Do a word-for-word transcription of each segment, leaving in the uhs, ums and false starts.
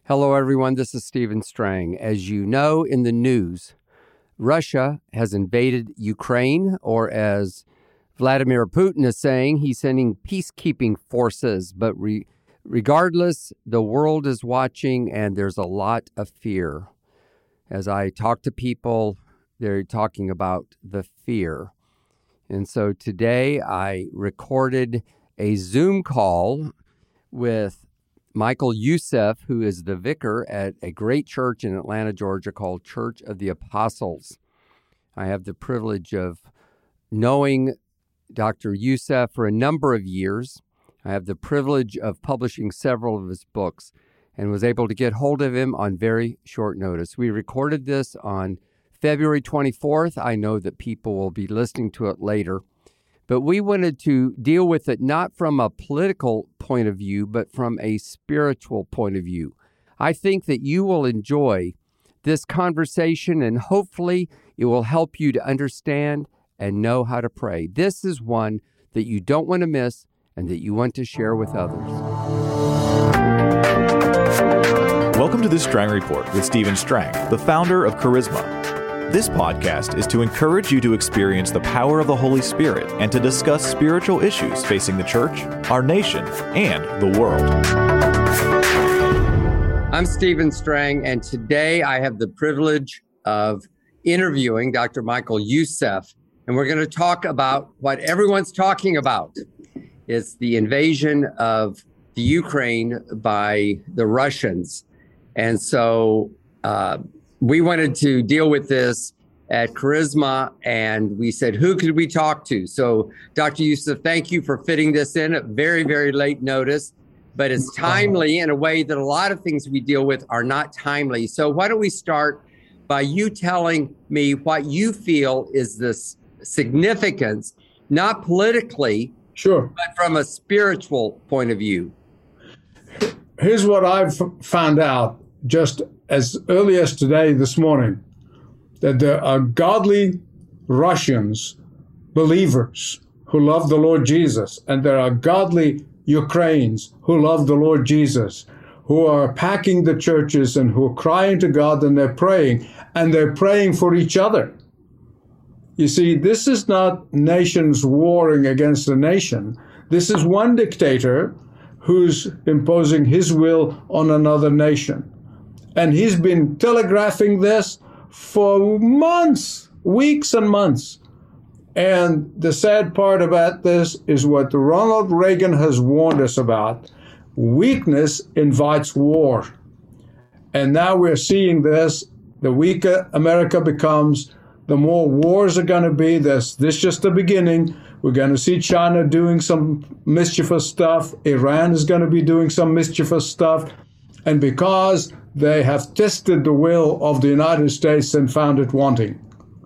Hello, everyone. This is Stephen Strang. As you know in the news, Russia has invaded Ukraine, or as Vladimir Putin is saying, he's sending peacekeeping forces. But re- regardless, the world is watching, and there's a lot of fear. As I talk to people, they're talking about the fear. And so today I recorded a Zoom call with Michael Youssef, who is the vicar at a great church in Atlanta, Georgia called Church of the Apostles. I have the privilege of knowing Doctor Youssef for a number of years. I have the privilege of publishing several of his books and was able to get hold of him on very short notice. We recorded this on February twenty-fourth. I know that people will be listening to it later. But we wanted to deal with it not from a political point of view, but from a spiritual point of view. I think that you will enjoy this conversation, and hopefully it will help you to understand and know how to pray. This is one that you don't want to miss and that you want to share with others. Welcome to the Strang Report with Stephen Strang, the founder of Charisma. This podcast is to encourage you to experience the power of the Holy Spirit and to discuss spiritual issues facing the church, our nation, and the world. I'm Stephen Strang, and today I have the privilege of interviewing Doctor Michael Youssef, and we're going to talk about what everyone's talking about. It's the invasion of the Ukraine by the Russians. And so uh, we wanted to deal with this at Charisma, and we said, who could we talk to? So, Doctor Youssef, thank you for fitting this in at very, very late notice, but it's timely in a way that a lot of things we deal with are not timely. So why don't we start by you telling me what you feel is the significance, not politically, sure, but from a spiritual point of view. Here's what I've found out just as early as today, this morning, that there are godly Russians, believers who love the Lord Jesus, and there are godly Ukrainians who love the Lord Jesus, who are packing the churches and who are crying to God, and they're praying, and they're praying for each other. You see, this is not nations warring against a nation. This is one dictator who's imposing his will on another nation. And he's been telegraphing this for months, weeks and months. And the sad part about this is what Ronald Reagan has warned us about. Weakness invites war. And now we're seeing this. The weaker America becomes, the more wars are going to be. This, this is just the beginning. We're going to see China doing some mischievous stuff. Iran is going to be doing some mischievous stuff. And because they have tested the will of the United States and found it wanting.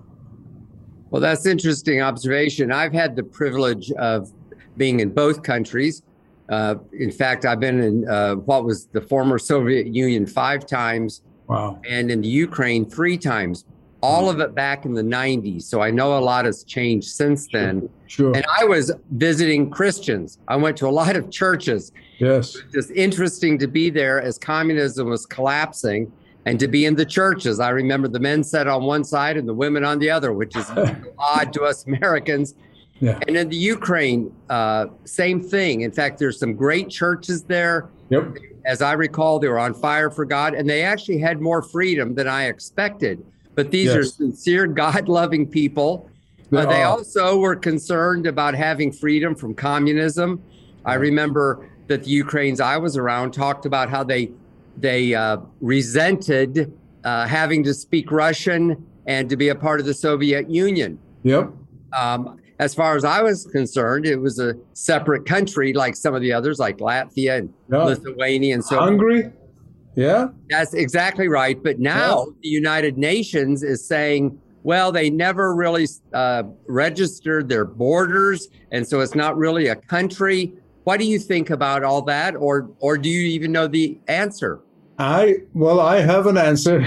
Well, that's interesting observation. I've had the privilege of being in both countries. Uh, in fact, I've been in uh, what was the former Soviet Union five times. Wow. And in the Ukraine three times, all mm-hmm. of it back in the nineties. So I know a lot has changed since then. Sure. And I was visiting Christians. I went to a lot of churches. Yes. It's just interesting to be there as communism was collapsing and to be in the churches. I remember the men sat on one side and the women on the other, which is odd to us Americans. Yeah. And in the Ukraine, uh, same thing. In fact, there's some great churches there. Yep. As I recall, they were on fire for God, and they actually had more freedom than I expected. But these yes. are sincere, God-loving people. They, uh, they also were concerned about having freedom from communism. I remember that the Ukrainians I was around talked about how they they uh, resented uh, having to speak Russian and to be a part of the Soviet Union. Yep. Um, as far as I was concerned, it was a separate country like some of the others, like Latvia and yeah. Lithuania and so on. Hungary. Yeah. That's exactly right. But now yeah. the United Nations is saying, well, they never really uh, registered their borders, and so it's not really a country. What do you think about all that, or or do you even know the answer? I well, I have an answer.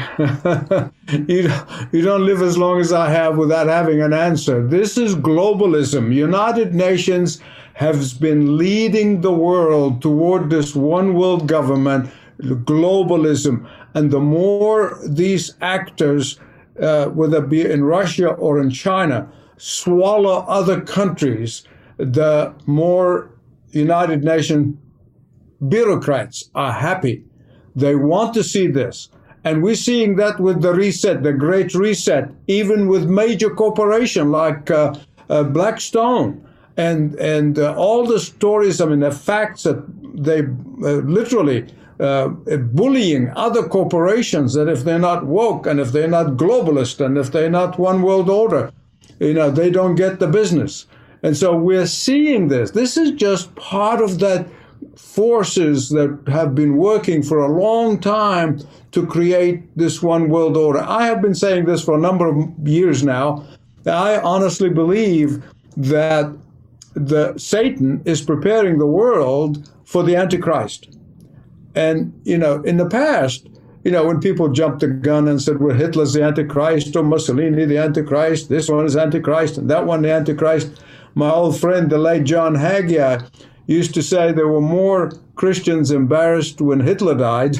you, you don't live as long as I have without having an answer. This is globalism. United Nations has been leading the world toward this one world government globalism. And the more these actors, uh, whether it be in Russia or in China, swallow other countries, the more United Nations bureaucrats are happy. They want to see this. And we're seeing that with the reset, the great reset, even with major corporations like uh, uh, Blackstone and and uh, all the stories, I mean, the facts that they uh, literally uh, bullying other corporations that if they're not woke and if they're not globalist and if they're not one world order, you know, they don't get the business. And so we're seeing this. This is just part of that forces that have been working for a long time to create this one world order. I have been saying this for a number of years now. I honestly believe that the Satan is preparing the world for the Antichrist. And, you know, in the past, you know, when people jumped the gun and said, well, Hitler's the Antichrist or Mussolini the Antichrist, this one is Antichrist and that one the Antichrist. My old friend, the late John Haggai, used to say there were more Christians embarrassed when Hitler died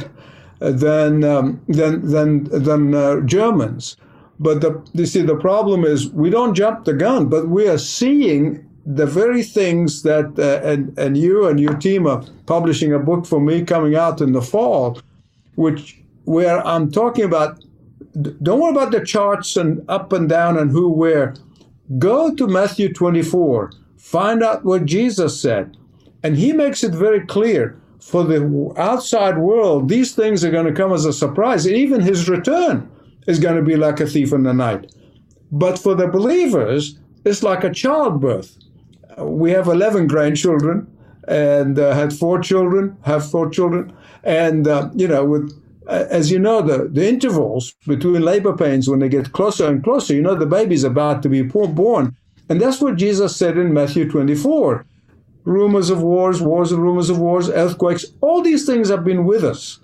than um, than than than uh, Germans. But the, you see, the problem is we don't jump the gun, but we are seeing the very things that uh, and and you and your team are publishing a book for me coming out in the fall, which where I'm talking about. Don't worry about the charts and up and down and who where. Go to Matthew twenty-four. Find out what Jesus said. And he makes it very clear for the outside world, these things are going to come as a surprise. Even his return is going to be like a thief in the night. But for the believers, it's like a childbirth. We have eleven grandchildren and uh, had four children, have four children. And, uh, you know, with uh, as you know, the, the intervals between labor pains, when they get closer and closer, you know, the baby's about to be born. And that's what Jesus said in Matthew twenty-four. Rumors of wars, wars and rumors of wars, earthquakes, all these things have been with us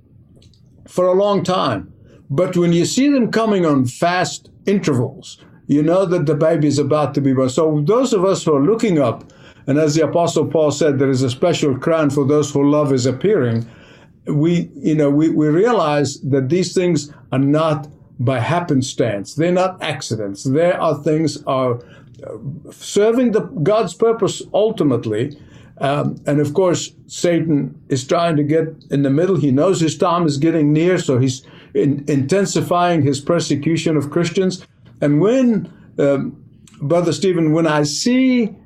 for a long time. But when you see them coming on fast intervals, you know that the baby is about to be born. So those of us who are looking up, and as the Apostle Paul said, there is a special crown for those who love is appearing, we, you know, we, we realize that these things are not by happenstance. They're not accidents. There are things are serving the God's purpose ultimately. Um, and of course, Satan is trying to get in the middle. He knows his time is getting near, so he's in, intensifying his persecution of Christians. And when, um, Brother Stephen, when I see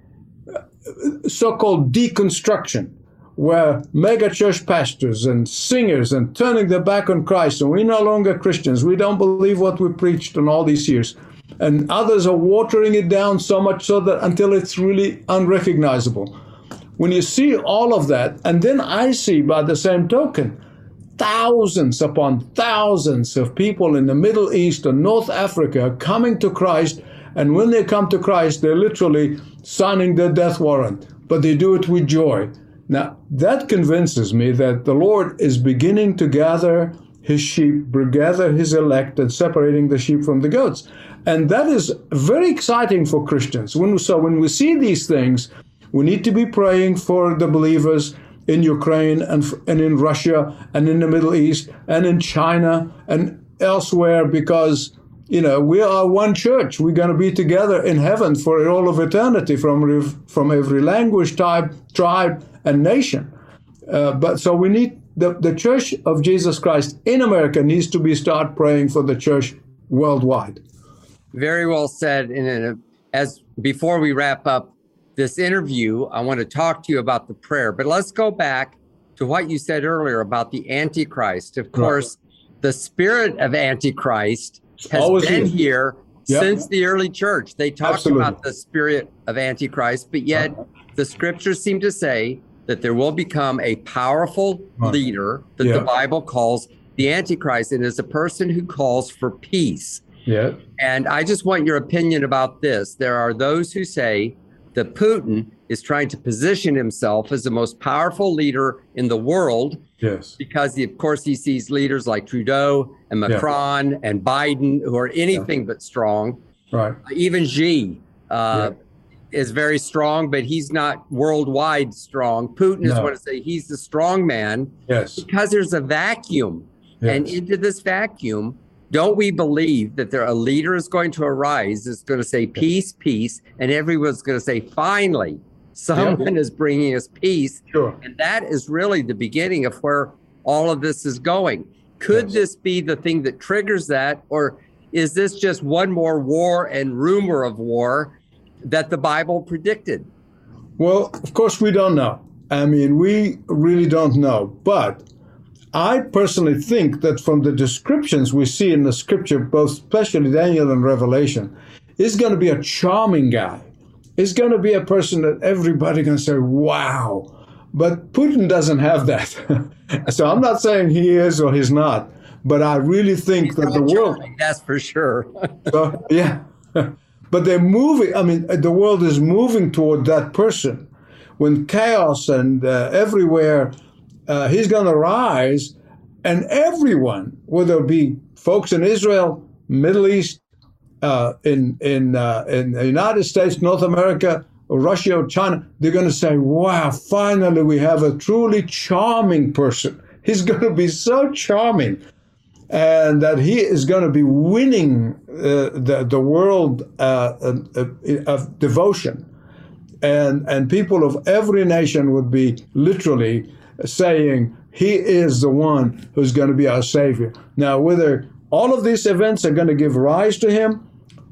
so-called deconstruction, where mega church pastors and singers and turning their back on Christ, and we're no longer Christians, we don't believe what we preached in all these years, and others are watering it down so much so that until it's really unrecognizable. When you see all of that, and then I see by the same token, thousands upon thousands of people in the Middle East and North Africa coming to Christ, and when they come to Christ, they're literally signing their death warrant, but they do it with joy. Now, that convinces me that the Lord is beginning to gather his sheep, gather his elect, and separating the sheep from the goats. And that is very exciting for Christians. When, so when we see these things, we need to be praying for the believers in Ukraine and, and in Russia and in the Middle East and in China and elsewhere, because, you know, we are one church. We're going to be together in heaven for all of eternity from, from every language, type, tribe, and nation. Uh, but so we need, the, the Church of Jesus Christ in America needs to be start praying for the church worldwide. Very well said. And as before we wrap up this interview, I want to talk to you about the prayer. But let's go back to what you said earlier about the Antichrist. Of course, right. The spirit of Antichrist has Always been is. here yep. since the early church. They talked Absolutely. about the spirit of Antichrist, but yet right. the scriptures seem to say that there will become a powerful right. leader that yeah. the Bible calls the Antichrist, and is a person who calls for peace. Yeah. And I just want your opinion about this. There are those who say that Putin is trying to position himself as the most powerful leader in the world. Yes. Because, he, of course, he sees leaders like Trudeau and Macron yeah. and Biden who are anything yeah. but strong. Right. Even Xi. Uh, yeah. is very strong, but he's not worldwide strong. Putin is No. what I say. He's the strong man. Yes. Because there's a vacuum. Yes. And into this vacuum, don't we believe that there a leader is going to arise that's going to say peace, peace, and everyone's going to say, finally, someone yeah. is bringing us peace. Sure. And that is really the beginning of where all of this is going. Could yes. this be the thing that triggers that, or is this just one more war and rumor of war that the Bible predicted? Well, of course, we don't know. I mean, we really don't know. But I personally think that from the descriptions we see in the scripture, both especially Daniel and Revelation, he's going to be a charming guy. He's going to be a person that everybody can say, wow. But Putin doesn't have that. So I'm not saying he is or he's not. But I really think he's that the world... Charming, that's for sure. So, yeah. But they're moving, I mean, the world is moving toward that person. When chaos and uh, everywhere, uh, he's going to rise, and everyone, whether it be folks in Israel, Middle East, uh, in in uh, in the United States, North America, Russia, or China, they're going to say, wow, finally we have a truly charming person. He's going to be so charming. And that he is going to be winning uh, the the world uh, uh, of devotion, and and people of every nation would be literally saying he is the one who's going to be our savior. Now, whether all of these events are going to give rise to him,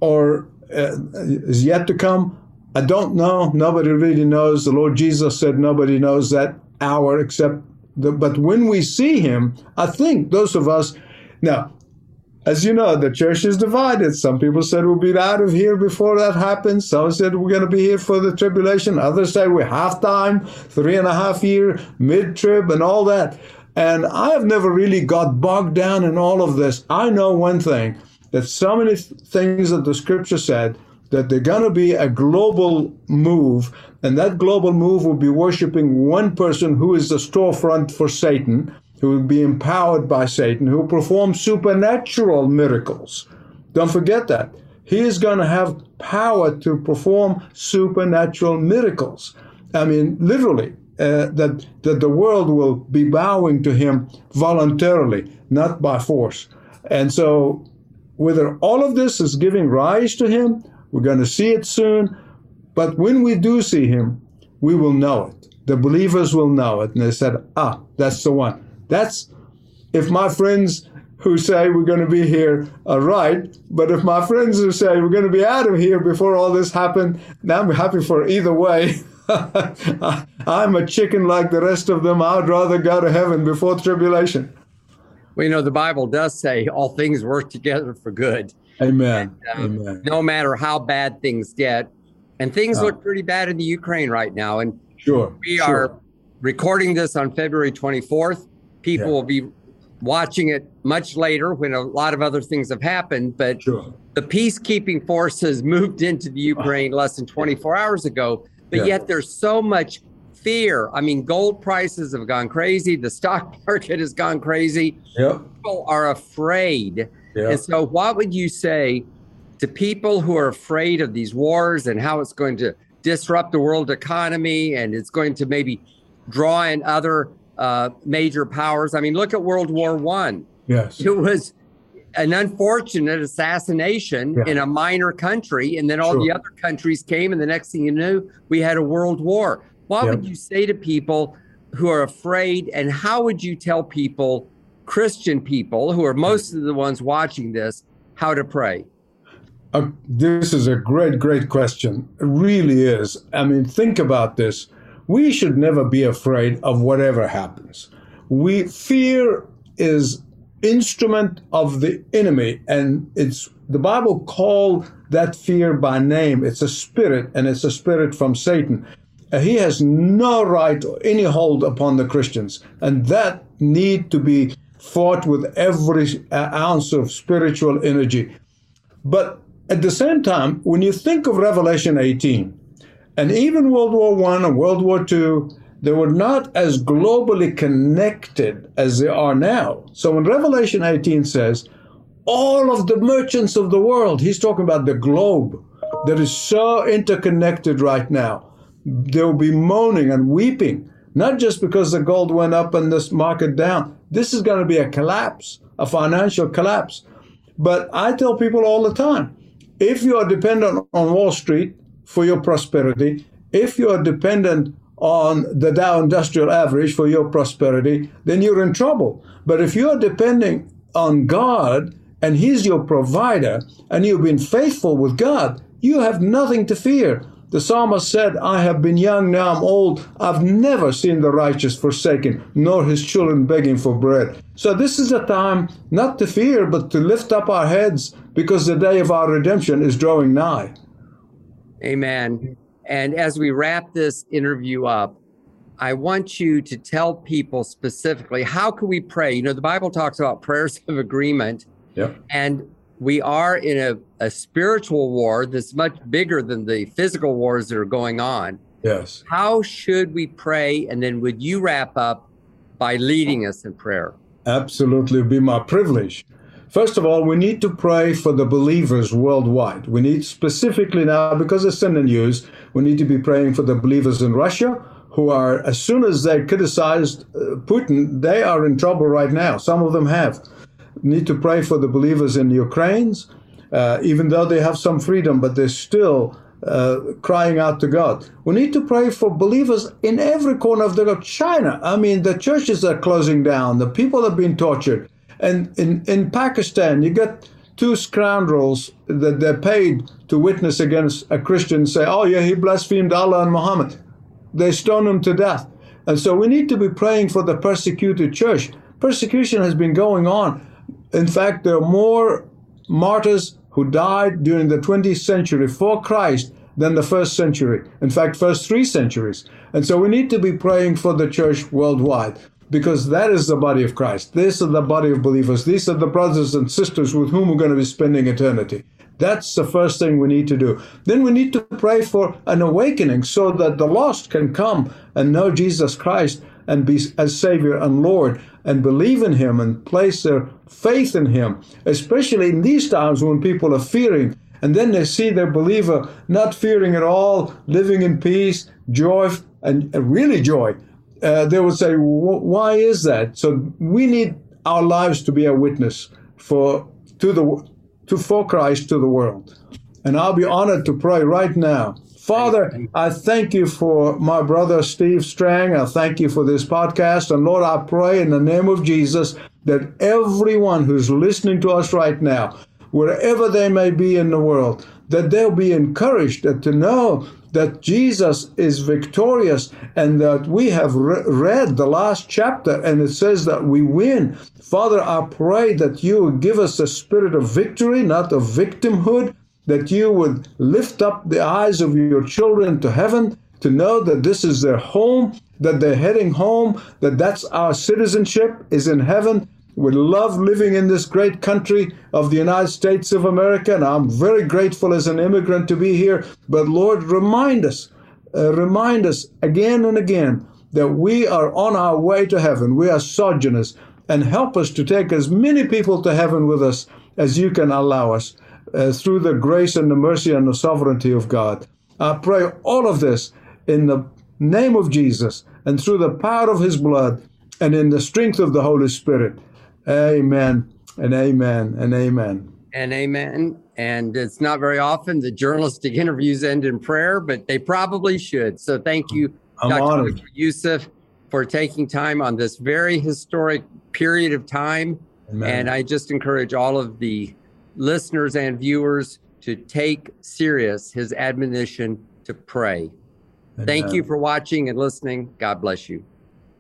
or uh, is yet to come, I don't know. Nobody really knows. The Lord Jesus said nobody knows that hour except the. But when we see him, I think those of us. Now, as you know, the church is divided. Some people said we'll be out of here before that happens. Some said we're going to be here for the tribulation. Others say we're half-time, three and a half year, mid-trib, and all that. And I have never really got bogged down in all of this. I know one thing, that so many things that the scripture said, that they're going to be a global move, and that global move will be worshiping one person who is the storefront for Satan, who will be empowered by Satan, who will perform supernatural miracles. Don't forget that. He is going to have power to perform supernatural miracles. I mean, literally, uh, that, that the world will be bowing to him voluntarily, not by force. And so, whether all of this is giving rise to him, we're going to see it soon. But when we do see him, we will know it. The believers will know it. And they said, ah, that's the one. That's, if my friends who say we're going to be here are right, but if my friends who say we're going to be out of here before all this happened, now I'm happy for either way. I'm a chicken like the rest of them. I'd rather go to heaven before tribulation. Well, you know, the Bible does say all things work together for good. Amen. And, um, Amen. No matter how bad things get. And things Oh. look pretty bad in the Ukraine right now. And Sure. we sure. are recording this on February twenty-fourth. People Yeah. will be watching it much later when a lot of other things have happened. But Sure. the peacekeeping forces moved into the Ukraine less than twenty-four hours ago. But Yeah. yet there's so much fear. I mean, gold prices have gone crazy. The stock market has gone crazy. Yep. People are afraid. Yeah. And so what would you say to people who are afraid of these wars and how it's going to disrupt the world economy and it's going to maybe draw in other uh, major powers? I mean, look at World War One. Yes. It was an unfortunate assassination Yeah. in a minor country, and then all Sure. the other countries came, and the next thing you knew, we had a world war. What Yeah. would you say to people who are afraid, and how would you tell people, Christian people, who are most of the ones watching this, how to pray? Uh, this is a great, great question. It really is. I mean, think about this. We should never be afraid of whatever happens. We fear is instrument of the enemy, and it's the Bible called that fear by name. It's a spirit, and it's a spirit from Satan. Uh, he has no right or any hold upon the Christians, and that need to be fought with every uh, ounce of spiritual energy. But at the same time, when you think of Revelation eighteen, and even World War One and World War Two, they were not as globally connected as they are now. So when Revelation eighteen says, all of the merchants of the world, he's talking about the globe, that is so interconnected right now. There will be moaning and weeping, not just because the gold went up and this market down. This is going to be a collapse, a financial collapse. But I tell people all the time, if you are dependent on Wall Street for your prosperity, if you are dependent on the Dow Industrial Average for your prosperity, then you're in trouble. But if you are depending on God and He's your provider and you've been faithful with God, you have nothing to fear. The psalmist said, I have been young, now I'm old. I've never seen the righteous forsaken, nor his children begging for bread. So this is a time not to fear, but to lift up our heads, because the day of our redemption is drawing nigh. Amen. And as we wrap this interview up, I want you to tell people specifically, how can we pray? You know, the Bible talks about prayers of agreement. Yep. And we are in a, a spiritual war that's much bigger than the physical wars that are going on. Yes. How should we pray? And then would you wrap up by leading us in prayer? Absolutely, it'd be my privilege. First of all, we need to pray for the believers worldwide. We need specifically now, because it's in the news, we need to be praying for the believers in Russia, who are, as soon as they criticized uh, Putin, they are in trouble right now. Some of them have. Need to pray for the believers in Ukraine, uh, even though they have some freedom, but they're still uh, crying out to God. We need to pray for believers in every corner of the world. China, I mean, the churches are closing down. The people are being tortured. And in, in Pakistan, you get two scoundrels that they're paid to witness against a Christian, say, oh yeah, he blasphemed Allah and Muhammad. They stone him to death. And so we need to be praying for the persecuted church. Persecution has been going on. In fact, there are more martyrs who died during the twentieth century for Christ than the first century. In fact, first three centuries. And so we need to be praying for the church worldwide, because that is the body of Christ. This is the body of believers. These are the brothers and sisters with whom we're going to be spending eternity. That's the first thing we need to do. Then we need to pray for an awakening so that the lost can come and know Jesus Christ and be as Savior and Lord and believe in Him and place their faith in Him, especially in these times when people are fearing. And then they see their believer not fearing at all, living in peace, joy, and really joy. Uh, they would say, why is that? So we need our lives to be a witness for to the to for Christ to the world. And I'll be honored to pray right now. Father, I thank you for my brother Steve Strang. I thank you for this podcast. And Lord, I pray in the name of Jesus that everyone who's listening to us right now, wherever they may be in the world, that they'll be encouraged to know that Jesus is victorious and that we have re- read the last chapter and it says that we win. Father, I pray that you would give us a spirit of victory, not of victimhood, that you would lift up the eyes of your children to heaven to know that this is their home, that they're heading home, that that's our citizenship is in heaven. We love living in this great country of the United States of America, and I'm very grateful as an immigrant to be here. But Lord, remind us, uh, remind us again and again that we are on our way to heaven. We are sojourners, and help us to take as many people to heaven with us as you can allow us uh, through the grace and the mercy and the sovereignty of God. I pray all of this in the name of Jesus and through the power of His blood and in the strength of the Holy Spirit. Amen and amen and amen. And amen. And it's not very often that journalistic interviews end in prayer, but they probably should. So thank you, I'm Doctor honored. Youssef, for taking time on this very historic period of time. Amen. And I just encourage all of the listeners and viewers to take serious his admonition to pray. Amen. Thank you for watching and listening. God bless you.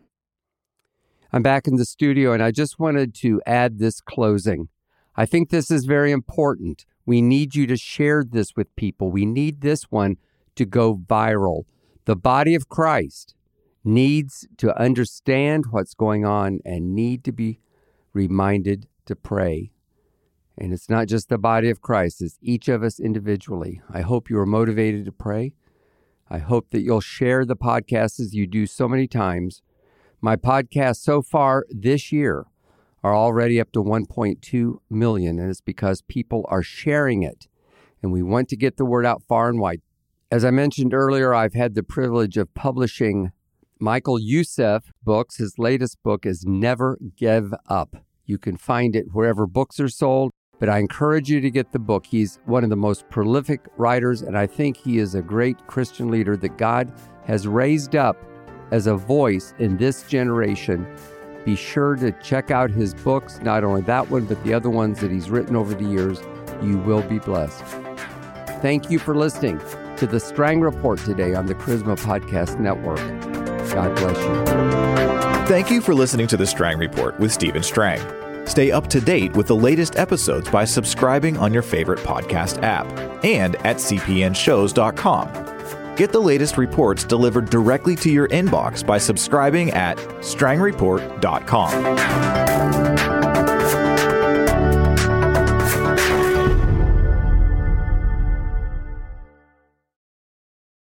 I'm back in the studio, and I just wanted to add this closing. I think this is very important. We need you to share this with people. We need this one to go viral. The body of Christ needs to understand what's going on and need to be reminded to pray. And it's not just the body of Christ, it's each of us individually. I hope you are motivated to pray. I hope that you'll share the podcast as you do so many times. My podcasts so far this year are already up to one point two million, and it's because people are sharing it. and we want to get the word out far and wide. As I mentioned earlier, I've had the privilege of publishing Michael Youssef books. His latest book is Never Give Up. You can find it wherever books are sold, but I encourage you to get the book. He's one of the most prolific writers, and I think he is a great Christian leader that God has raised up as a voice in this generation. Be sure to check out his books, not only that one, but the other ones that he's written over the years. You will be blessed. Thank you for listening to the Strang Report today on the Charisma Podcast Network. God bless you. Thank you for listening to the Strang Report with Stephen Strang. Stay up to date with the latest episodes by subscribing on your favorite podcast app and at c p n shows dot com. Get the latest reports delivered directly to your inbox by subscribing at strang report dot com.